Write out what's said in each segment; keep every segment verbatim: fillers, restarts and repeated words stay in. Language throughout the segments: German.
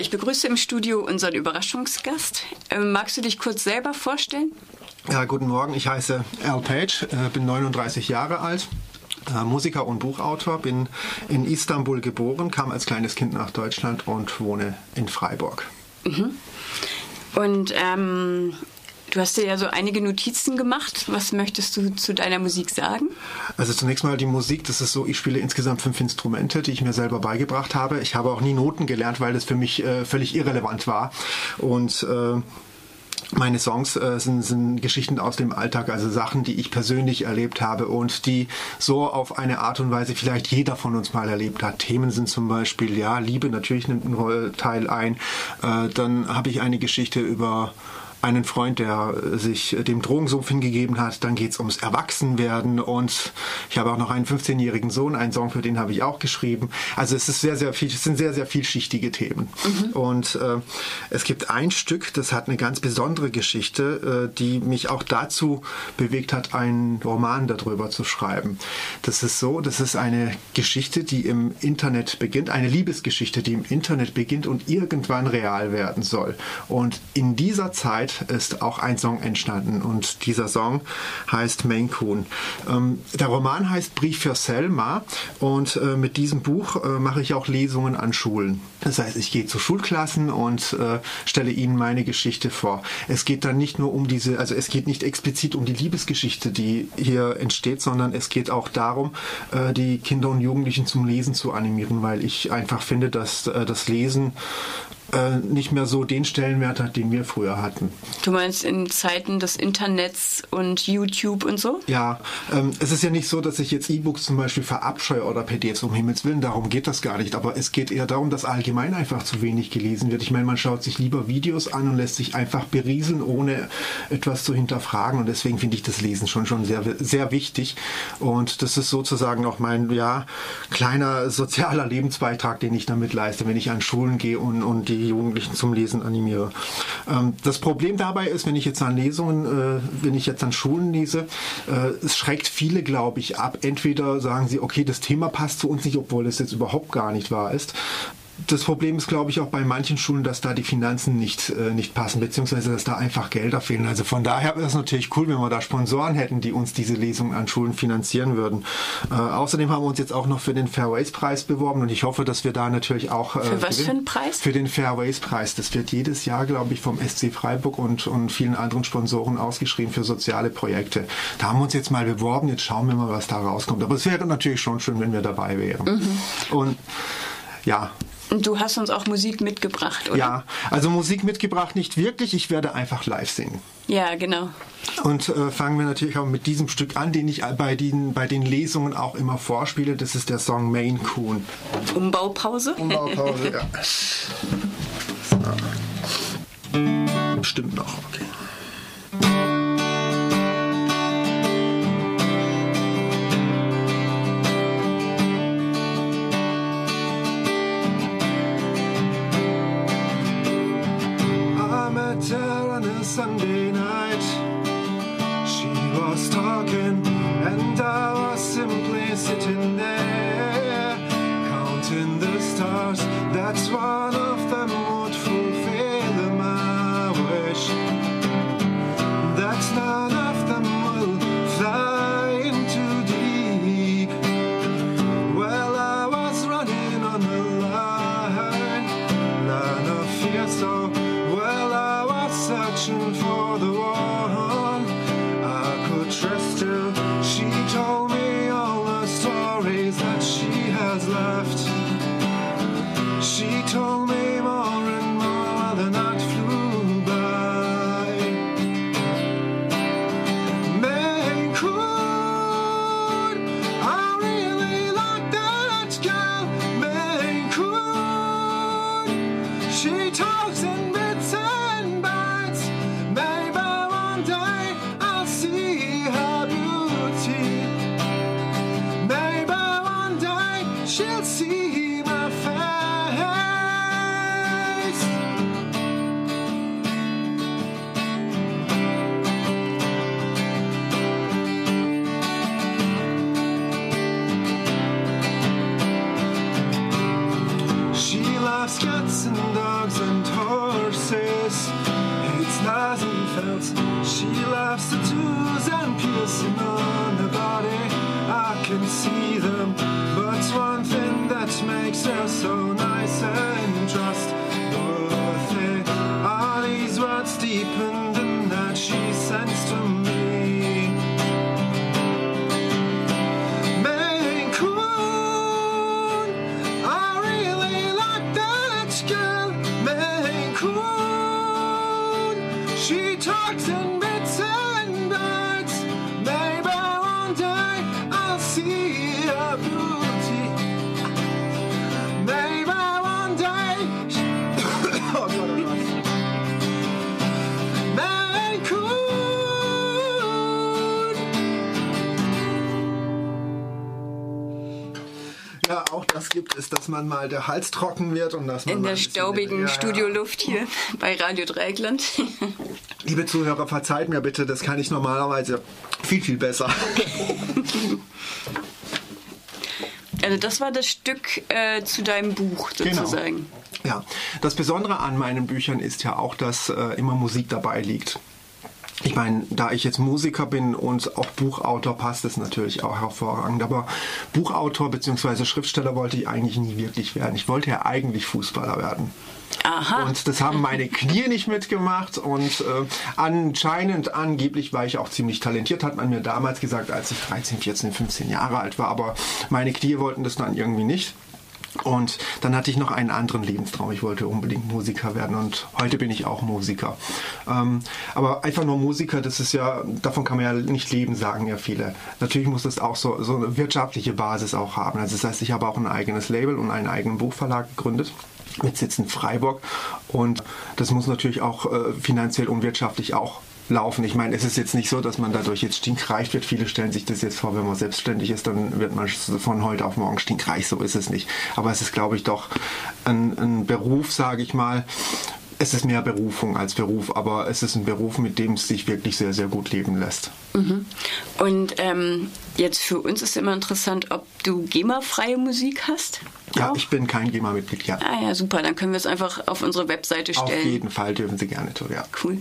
Ich begrüße im Studio unseren Überraschungsgast. Ähm, magst du dich kurz selber vorstellen? Ja, guten Morgen, ich heiße Al Page, äh, bin neununddreißig Jahre alt, äh, Musiker und Buchautor, bin in Istanbul geboren, kam als kleines Kind nach Deutschland und wohne in Freiburg. Mhm. Und ähm, du hast dir ja so einige Notizen gemacht. Was möchtest du zu deiner Musik sagen? Also zunächst mal die Musik, das ist so, ich spiele insgesamt fünf Instrumente, die ich mir selber beigebracht habe. Ich habe auch nie Noten gelernt, weil das für mich äh, völlig irrelevant war. Und äh, meine Songs äh, sind, sind Geschichten aus dem Alltag, also Sachen, die ich persönlich erlebt habe und die so auf eine Art und Weise vielleicht jeder von uns mal erlebt hat. Themen sind zum Beispiel, ja, Liebe natürlich nimmt einen Teil ein. Äh, dann habe ich eine Geschichte über einen Freund, der sich dem Drogensumpf hingegeben hat. Dann geht es ums Erwachsenwerden und ich habe auch noch einen fünfzehnjährigen Sohn, einen Song, für den habe ich auch geschrieben. Also es ist sehr, sehr viel, es sind sehr, sehr vielschichtige Themen. Mhm. Und äh, es gibt ein Stück, das hat eine ganz besondere Geschichte, äh, die mich auch dazu bewegt hat, einen Roman darüber zu schreiben. Das ist so, das ist eine Geschichte, die im Internet beginnt, eine Liebesgeschichte, die im Internet beginnt und irgendwann real werden soll. Und in dieser Zeit ist auch ein Song entstanden und dieser Song heißt Maine Coon. Ähm, der Roman heißt Brief für Selma und äh, mit diesem Buch äh, mache ich auch Lesungen an Schulen. Das heißt, ich gehe zu Schulklassen und äh, stelle ihnen meine Geschichte vor. Es geht dann nicht nur um diese, also es geht nicht explizit um die Liebesgeschichte, die hier entsteht, sondern es geht auch darum, äh, die Kinder und Jugendlichen zum Lesen zu animieren, weil ich einfach finde, dass äh, das Lesen nicht mehr so den Stellenwert hat, den wir früher hatten. Du meinst in Zeiten des Internets und YouTube und so? Ja, ähm, es ist ja nicht so, dass ich jetzt E-Books zum Beispiel verabscheue oder P D Fs, um Himmels Willen, darum geht das gar nicht, aber es geht eher darum, dass allgemein einfach zu wenig gelesen wird. Ich meine, man schaut sich lieber Videos an und lässt sich einfach berieseln, ohne etwas zu hinterfragen und deswegen finde ich das Lesen schon, schon sehr, sehr wichtig und das ist sozusagen auch mein, ja, kleiner sozialer Lebensbeitrag, den ich damit leiste, wenn ich an Schulen gehe und, und die Jugendlichen zum Lesen animiere. Ähm, das Problem dabei ist, wenn ich jetzt an Lesungen, äh, wenn ich jetzt an Schulen lese, äh, es schreckt viele, glaube ich, ab. Entweder sagen sie, okay, das Thema passt zu uns nicht, obwohl es jetzt überhaupt gar nicht wahr ist. Das Problem ist, glaube ich, auch bei manchen Schulen, dass da die Finanzen nicht, äh, nicht passen, beziehungsweise dass da einfach Gelder fehlen. Also von daher wäre es natürlich cool, wenn wir da Sponsoren hätten, die uns diese Lesungen an Schulen finanzieren würden. Äh, außerdem haben wir uns jetzt auch noch für den Fairways-Preis beworben und ich hoffe, dass wir da natürlich auch... Äh, für was gewinnen. für einen Preis? Für den Fairways-Preis. Das wird jedes Jahr, glaube ich, vom S C Freiburg und, und vielen anderen Sponsoren ausgeschrieben für soziale Projekte. Da haben wir uns jetzt mal beworben, jetzt schauen wir mal, was da rauskommt. Aber es wäre natürlich schon schön, wenn wir dabei wären. Mhm. Und ja... Du hast uns auch Musik mitgebracht, oder? Ja, also Musik mitgebracht nicht wirklich, ich werde einfach live singen. Ja, genau. Und äh, fangen wir natürlich auch mit diesem Stück an, den ich bei den, bei den Lesungen auch immer vorspiele. Das ist der Song Maine Coon. Umbaupause? Umbaupause, ja. So. Stimmt noch, okay. On a Sunday night, she was talking and I was simply sitting there counting the stars. That's one of them would fulfill my wish. That's none of them will fly into deep. Well, I was running on the line, line of fear, so well I was searching for the one I could trust to. She told me all the stories that she has left. She told me more and more while the night flew by. Maine Coon, I really like that girl. Maine Coon, she talks in bits and bytes. Maybe one day I'll see her beauty. Maybe one day she'll see my face. She loves cats and dogs She laughs tattoos and piercing on her body. I can see them, but one thing that makes her so nice and trustworthy are these words deepened in that she sends to me. Maine Coon, I really like that girl. Maine Coon, she talks in bits and bites. Maybe one day I'll see her beauty. Maybe one day. Oh, God, oh, God. Maine Coon. Ja, auch das gibt es, dass man mal der Hals trocken wird und dass man In mal der ein bisschen- staubigen Ja, ja. Studioluft hier bei Radio Dreieckland. Liebe Zuhörer, verzeiht mir bitte, das kann ich normalerweise viel, viel besser. Also das war das Stück äh, zu deinem Buch sozusagen. Ja, das Besondere an meinen Büchern ist ja auch, dass äh, immer Musik dabei liegt. Ich meine, da ich jetzt Musiker bin und auch Buchautor, passt es natürlich auch hervorragend. Aber Buchautor bzw. Schriftsteller wollte ich eigentlich nie wirklich werden. Ich wollte ja eigentlich Fußballer werden. Aha. Und das haben meine Knie nicht mitgemacht und äh, anscheinend, angeblich war ich auch ziemlich talentiert, hat man mir damals gesagt, als ich dreizehn, vierzehn, fünfzehn Jahre alt war, aber meine Knie wollten das dann irgendwie nicht. Und dann hatte ich noch einen anderen Lebenstraum. Ich wollte unbedingt Musiker werden und heute bin ich auch Musiker. Ähm, aber einfach nur Musiker, das ist ja, davon kann man ja nicht leben, sagen ja viele. Natürlich muss das auch so, so eine wirtschaftliche Basis auch haben. Also das heißt, ich habe auch ein eigenes Label und einen eigenen Buchverlag gegründet. Mit Sitz in Freiburg und das muss natürlich auch äh, finanziell und wirtschaftlich auch laufen. Ich meine, es ist jetzt nicht so, dass man dadurch jetzt stinkreich wird. Viele stellen sich das jetzt vor, wenn man selbstständig ist, dann wird man von heute auf morgen stinkreich. So ist es nicht. Aber es ist, glaube ich, doch ein, ein Beruf, sage ich mal. Es ist mehr Berufung als Beruf, aber es ist ein Beruf, mit dem es sich wirklich sehr, sehr gut leben lässt. Mhm. Und ähm, jetzt für uns ist immer interessant, ob du GEMA-freie Musik hast? Ja, Auch? ich bin kein GEMA-Mitglied, ja. Ah ja, super. Dann können wir es einfach auf unsere Webseite stellen. Auf jeden Fall dürfen Sie gerne tun, ja. Cool.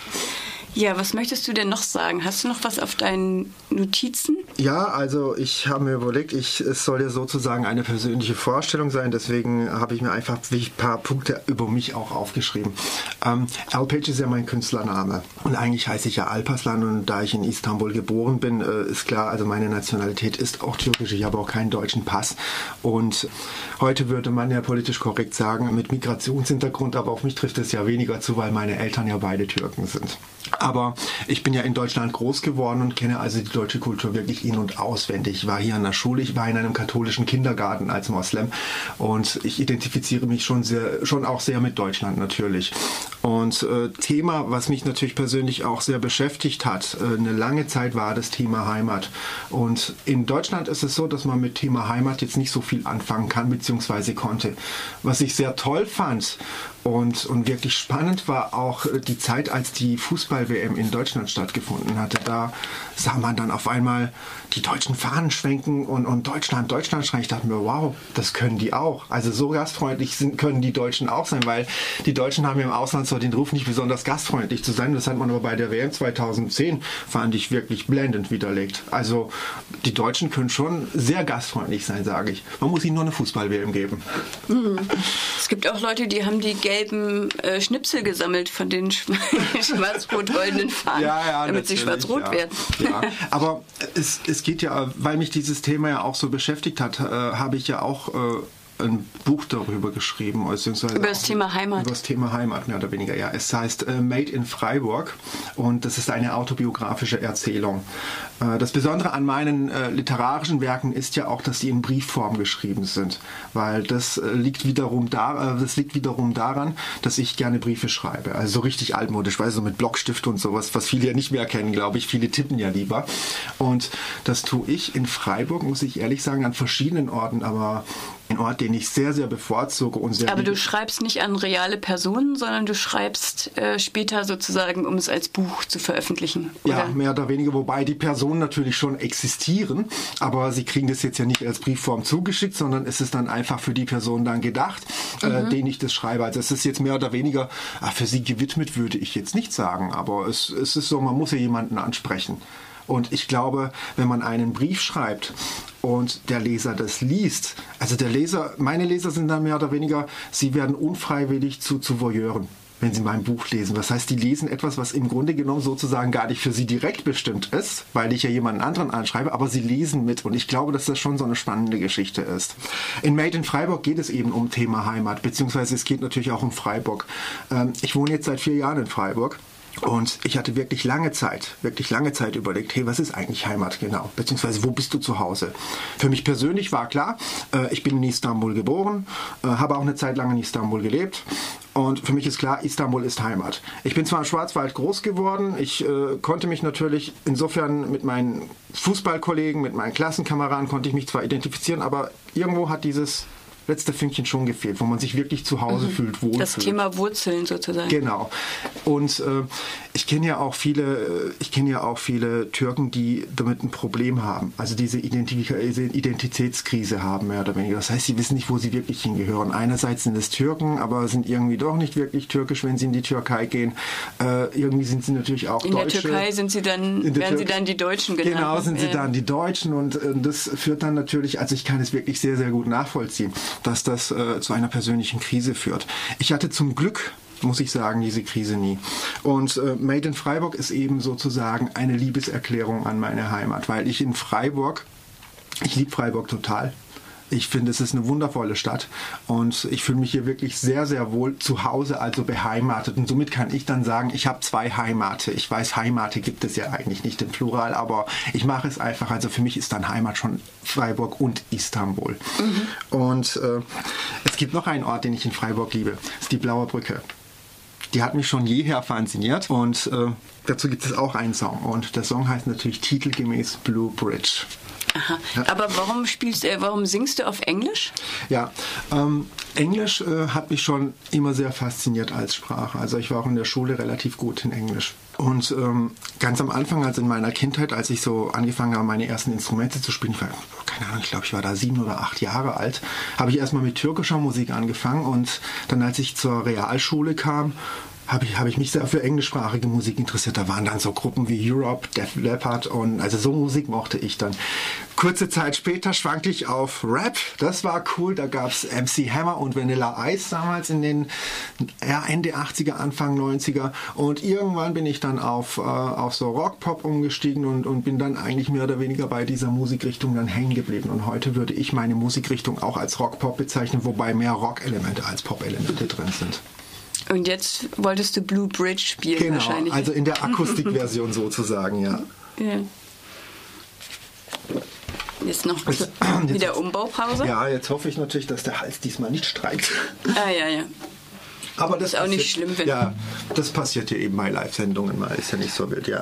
Ja, was möchtest du denn noch sagen? Hast du noch was auf deinen Notizen? Ja, also ich habe mir überlegt, ich, es soll ja sozusagen eine persönliche Vorstellung sein, deswegen habe ich mir einfach ein paar Punkte über mich auch aufgeschrieben. Ähm, Alpage ist ja mein Künstlername und eigentlich heiße ich ja Alparslan und da ich in Istanbul geboren bin, äh, ist klar, also meine Nationalität ist auch türkisch, ich habe auch keinen deutschen Pass und heute würde man ja politisch korrekt sagen, mit Migrationshintergrund, aber auf mich trifft es ja weniger zu, weil meine Eltern ja beide Türken sind. Aber ich bin ja in Deutschland groß geworden und kenne also die deutsche Kultur wirklich in- und auswendig. Ich war hier an der Schule, ich war in einem katholischen Kindergarten als Moslem und ich identifiziere mich schon sehr, schon auch sehr mit Deutschland natürlich. Und äh, Thema, was mich natürlich persönlich auch sehr beschäftigt hat, äh, eine lange Zeit war das Thema Heimat. Und in Deutschland ist es so, dass man mit Thema Heimat jetzt nicht so viel anfangen kann bzw. konnte. Was ich sehr toll fand und, und wirklich spannend war auch die Zeit, als die Fußball-W M in Deutschland stattgefunden hatte. Da sah man dann auf einmal die deutschen Fahnen schwenken und, und Deutschland, Deutschland schreien. Ich dachte mir, wow, das können die auch. Also so gastfreundlich sind, können die Deutschen auch sein, weil die Deutschen haben ja im Ausland zwar den Ruf, nicht besonders gastfreundlich zu sein. Das hat man aber bei der W M zweitausendzehn, fand ich, wirklich blendend widerlegt. Also die Deutschen können schon sehr gastfreundlich sein, sage ich. Man muss ihnen nur eine Fußball-W M geben. Mhm. Es gibt auch Leute, die haben die gelben äh, Schnipsel gesammelt von den schwarz-rot-goldenen Fahnen, ja, ja, damit sie schwarz-rot ja. werden. Ja. Aber es, es geht ja, weil mich dieses Thema ja auch so beschäftigt hat, äh, habe ich ja auch äh, ein Buch darüber geschrieben. Beziehungsweise über das Thema Heimat. Über das Thema Heimat, mehr oder weniger, ja. Es heißt äh, Made in Freiburg und das ist eine autobiografische Erzählung. Äh, das Besondere an meinen äh, literarischen Werken ist ja auch, dass sie in Briefform geschrieben sind, weil das äh, liegt wiederum da, äh, das liegt wiederum daran, dass ich gerne Briefe schreibe. Also so richtig altmodisch, weil so mit Blockstift und sowas, was viele ja nicht mehr kennen, glaube ich. Viele tippen ja lieber. Und das tue ich in Freiburg, muss ich ehrlich sagen, an verschiedenen Orten, aber Ein Ort, den ich sehr, sehr bevorzuge und sehr Aber liebe. du schreibst nicht an reale Personen, sondern du schreibst äh, später sozusagen, um es als Buch zu veröffentlichen. Oder? Ja, mehr oder weniger, wobei die Personen natürlich schon existieren, aber sie kriegen das jetzt ja nicht als Briefform zugeschickt, sondern es ist dann einfach für die Person dann gedacht, mhm. äh, denen ich das schreibe. Also es ist jetzt mehr oder weniger ach, für sie gewidmet, würde ich jetzt nicht sagen, aber es, es ist so, man muss ja jemanden ansprechen. Und ich glaube, wenn man einen Brief schreibt und der Leser das liest, also der Leser, meine Leser sind dann mehr oder weniger, sie werden unfreiwillig zu, zu Voyeuren, wenn sie mein Buch lesen. Das heißt, die lesen etwas, was im Grunde genommen sozusagen gar nicht für sie direkt bestimmt ist, weil ich ja jemanden anderen anschreibe, aber sie lesen mit. Und ich glaube, dass das schon so eine spannende Geschichte ist. In Made in Freiburg geht es eben um Thema Heimat, beziehungsweise es geht natürlich auch um Freiburg. Ich wohne jetzt seit vier Jahren in Freiburg. Und ich hatte wirklich lange Zeit, wirklich lange Zeit überlegt, hey, was ist eigentlich Heimat genau? Beziehungsweise, wo bist du zu Hause? Für mich persönlich war klar, äh, ich bin in Istanbul geboren, äh, habe auch eine Zeit lang in Istanbul gelebt. Und für mich ist klar, Istanbul ist Heimat. Ich bin zwar im Schwarzwald groß geworden, ich äh, konnte mich natürlich insofern mit meinen Fußballkollegen, mit meinen Klassenkameraden, konnte ich mich zwar identifizieren, aber irgendwo hat dieses letzte Fünkchen schon gefehlt, wo man sich wirklich zu Hause mhm. fühlt, wohlfühlt. Das Thema Wurzeln sozusagen. Genau. Und äh, ich kenne ja auch viele, ich kenne ja auch viele Türken, die damit ein Problem haben. Also diese Identif- Identitätskrise haben, mehr oder weniger. Das heißt, sie wissen nicht, wo sie wirklich hingehören. Einerseits sind es Türken, aber sind irgendwie doch nicht wirklich türkisch, wenn sie in die Türkei gehen. Äh, irgendwie sind sie natürlich auch in Deutsche. In der Türkei sind sie dann, werden Tür- sie dann die Deutschen genannt. Genau, sind sie ja. dann die Deutschen. Und äh, das führt dann natürlich, also ich kann es wirklich sehr, sehr gut nachvollziehen, dass das äh, zu einer persönlichen Krise führt. Ich hatte zum Glück, muss ich sagen, diese Krise nie. Und äh, Made in Freiburg ist eben sozusagen eine Liebeserklärung an meine Heimat, weil ich in Freiburg, ich liebe Freiburg total. Ich finde, es ist eine wundervolle Stadt und ich fühle mich hier wirklich sehr, sehr wohl zu Hause, also beheimatet. Und somit kann ich dann sagen, ich habe zwei Heimate. Ich weiß, Heimate gibt es ja eigentlich nicht im Plural, aber ich mache es einfach. Also für mich ist dann Heimat schon Freiburg und Istanbul. Mhm. Und äh, es gibt noch einen Ort, den ich in Freiburg liebe. Das ist die Blaue Brücke. Die hat mich schon jeher fasziniert und äh, dazu gibt es auch einen Song. Und der Song heißt natürlich titelgemäß Blue Bridge. Aha. Ja. Aber warum spielst, äh, warum singst du auf Englisch? Ja, ähm, Englisch äh, hat mich schon immer sehr fasziniert als Sprache. Also ich war auch in der Schule relativ gut in Englisch. Und ähm, ganz am Anfang, also in meiner Kindheit, als ich so angefangen habe, meine ersten Instrumente zu spielen, ich war, keine Ahnung, ich glaube, ich war da sieben oder acht Jahre alt, habe ich erstmal mit türkischer Musik angefangen und dann, als ich zur Realschule kam, habe ich, hab ich mich sehr für englischsprachige Musik interessiert. Da waren dann so Gruppen wie Europe, Def Leppard und also so Musik mochte ich dann. Kurze Zeit später schwankte ich auf Rap. Das war cool. Da gab es M C Hammer und Vanilla Ice damals in den ja, Ende achtziger, Anfang neunziger. Und irgendwann bin ich dann auf, äh, auf so Rock-Pop umgestiegen und, und bin dann eigentlich mehr oder weniger bei dieser Musikrichtung dann hängen geblieben. Und heute würde ich meine Musikrichtung auch als Rock-Pop bezeichnen, wobei mehr Rock-Elemente als Pop-Elemente drin sind. Und jetzt wolltest du Blue Bridge spielen genau, wahrscheinlich. Also in der Akustikversion sozusagen, ja. ja. Jetzt noch jetzt, wieder Umbaupause? Ja, jetzt hoffe ich natürlich, dass der Hals diesmal nicht streikt. Ah, ja, ja. Aber das ist auch passiert, nicht schlimm, wenn... Ja, das passiert ja eben bei Live-Sendungen mal, ist ja nicht so wild, ja.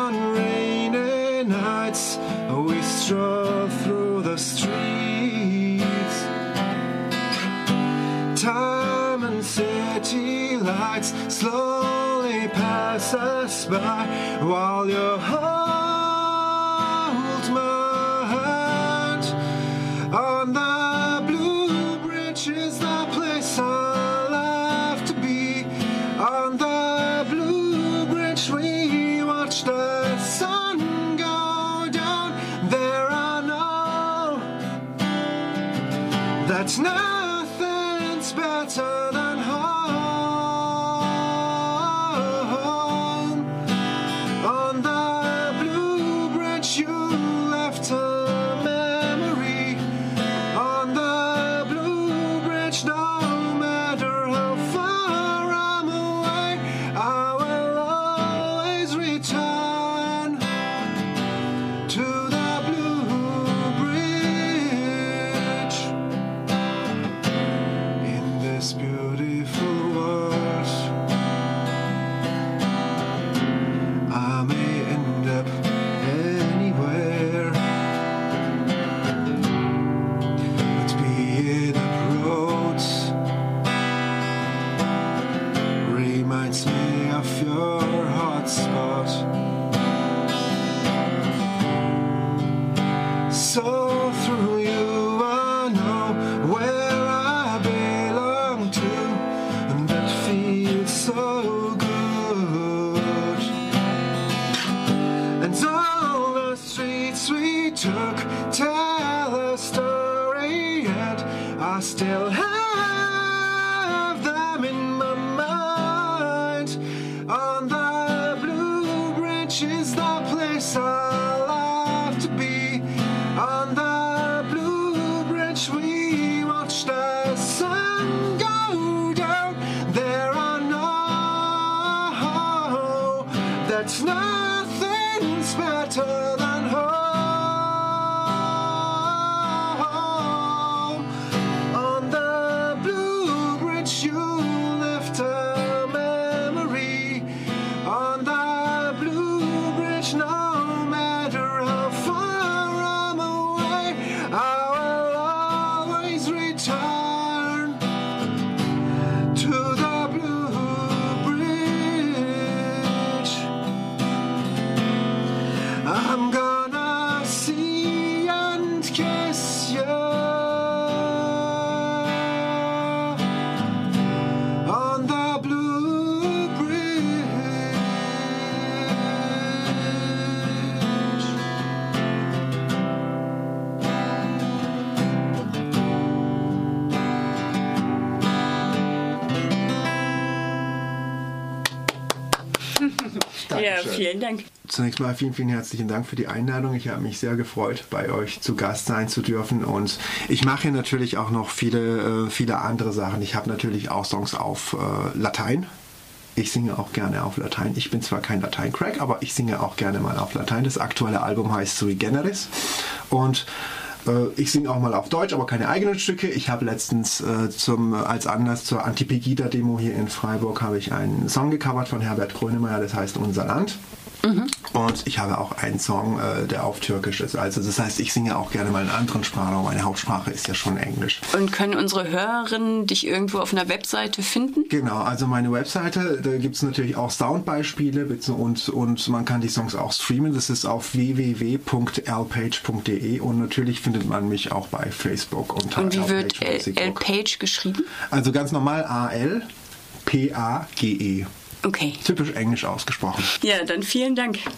We stroll through the streets. city lights slowly pass us by while you hold my hand. On the blue bridge is the place I love to be. On the blue bridge we watch the sun go down. There I know that nothing's better than home. On the blue bridge you left a memory. On the blue bridge, no matter how far I'm away, I will always return to the blue bridge. In this beautiful world, I may end up anywhere, but being abroad reminds me of your hot spot. So through you I know where I belong to, and that feels so good. And all the streets we took tell a story, and I still have them in my mind. On the blue bridge is the place I love to be. On the blue bridge we watch the sun go down. There I know that nothing's better than home. On the blue bridge you left a memory. On the blue bridge, no matter how far I'm away, I will always return to the blue bridge. I'm gonna see and kiss you on the blue bridge. Ja, Dankeschön. vielen Dank. Zunächst mal vielen, vielen herzlichen Dank für die Einladung. Ich habe mich sehr gefreut, bei euch zu Gast sein zu dürfen. Und ich mache hier natürlich auch noch viele, äh, viele andere Sachen. Ich habe natürlich auch Songs auf äh, Latein. Ich singe auch gerne auf Latein. Ich bin zwar kein Latein-Crack, aber ich singe auch gerne mal auf Latein. Das aktuelle Album heißt Sui Generis. Und äh, ich singe auch mal auf Deutsch, aber keine eigenen Stücke. Ich habe letztens äh, zum, als Anlass zur Anti-Pegida-Demo hier in Freiburg habe ich einen Song gecovert von Herbert Grönemeyer, das heißt Unser Land. Mhm. Und ich habe auch einen Song, äh, der auf Türkisch ist. Also das heißt, ich singe auch gerne mal in anderen Sprachen, aber meine Hauptsprache ist ja schon Englisch. Und können unsere Hörerinnen dich irgendwo auf einer Webseite finden? Genau, also meine Webseite, da gibt es natürlich auch Soundbeispiele und, und man kann die Songs auch streamen. Das ist auf w w w punkt l page punkt d e und natürlich findet man mich auch bei Facebook. Unter Und wie wird L-Page geschrieben? Also ganz normal A L P A G E. Okay. Typisch englisch ausgesprochen. Ja, dann vielen Dank.